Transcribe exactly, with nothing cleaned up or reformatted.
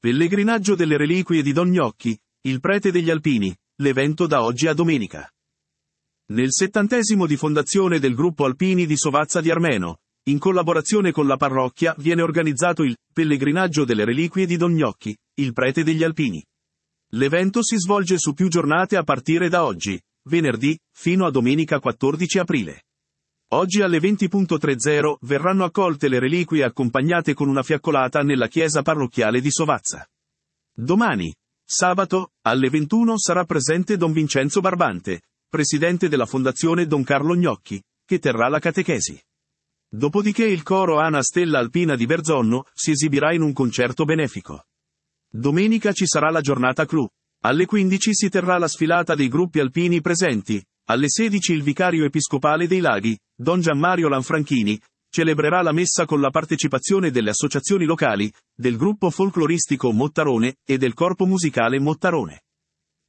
Pellegrinaggio delle reliquie di Don Gnocchi, il prete degli Alpini, l'evento da oggi a domenica. Nel settantesimo di fondazione del gruppo Alpini di Sovazza di Armeno, in collaborazione con la parrocchia, viene organizzato il Pellegrinaggio delle reliquie di Don Gnocchi, il prete degli Alpini. L'evento si svolge su più giornate a partire da oggi, venerdì, fino a domenica quattordici aprile. Oggi alle venti e trenta verranno accolte le reliquie accompagnate con una fiaccolata nella chiesa parrocchiale di Sovazza. Domani, sabato, alle ventuno sarà presente Don Vincenzo Barbante, presidente della Fondazione Don Carlo Gnocchi, che terrà la catechesi. Dopodiché il coro Ana Stella Alpina di Berzonno si esibirà in un concerto benefico. Domenica ci sarà la giornata clou. Alle quindici si terrà la sfilata dei gruppi alpini presenti. Alle sedici il vicario episcopale dei Laghi, Don Gianmario Lanfranchini, celebrerà la messa con la partecipazione delle associazioni locali, del gruppo folcloristico Mottarone e del corpo musicale Mottarone.